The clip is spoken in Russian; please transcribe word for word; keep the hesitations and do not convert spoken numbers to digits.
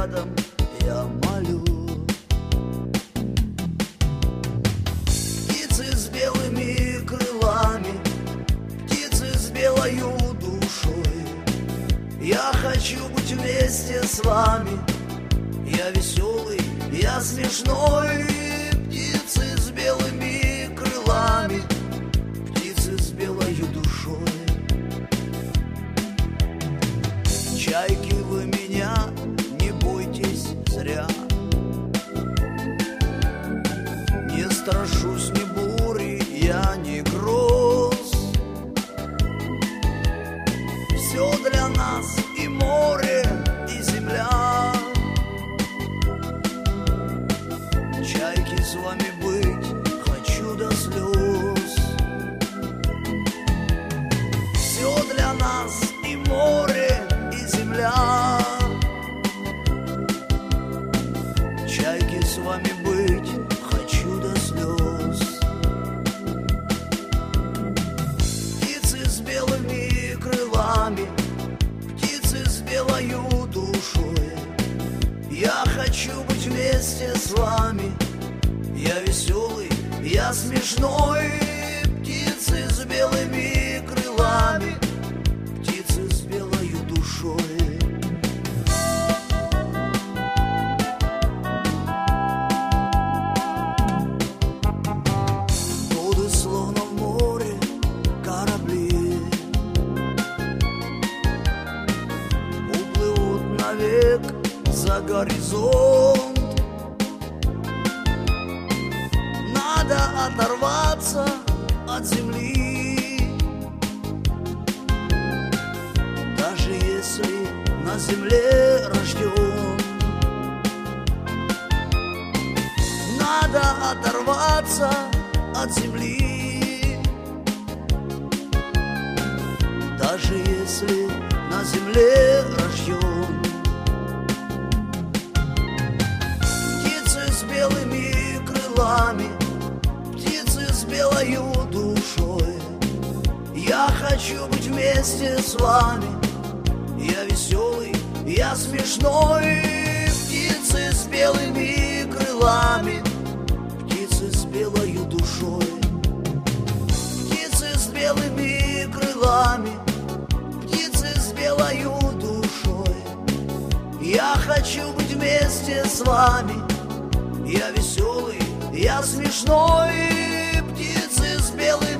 рядом, я молю. Птицы с белыми крылами, птицы с белою душой, я хочу быть вместе с вами. Я веселый, я смешной. Птицы с белыми крылами, птицы с белою душой. Чайки, вы меня не бойтесь зря. Не страшусь ни бури, я не гроз. Все для нас и море, и земля. Чайки, с вами быть хочу до слез. Все для нас и море, и земля. Чайки, с вами быть хочу до слез. Птицы с белыми крылами, птицы с белою душой, я хочу быть вместе с вами. Я веселый, я смешной. Птицы с белыми крылами, птицы с белою душой. Воды словно в море корабли, уплывут навек за горизонт. Надо оторваться от земли, даже если на земле рожден. Надо оторваться от земли, даже если на земле рожден. Птицы с белыми крылами, птицы с белою душой, я хочу быть вместе с вами. Я веселый, я смешной. Птицы с белыми крылами, птицы с белою душой. Птицы с белыми крылами, птицы с белою душой, я хочу быть вместе с вами. Я веселый, я смешной. Птицы с белыми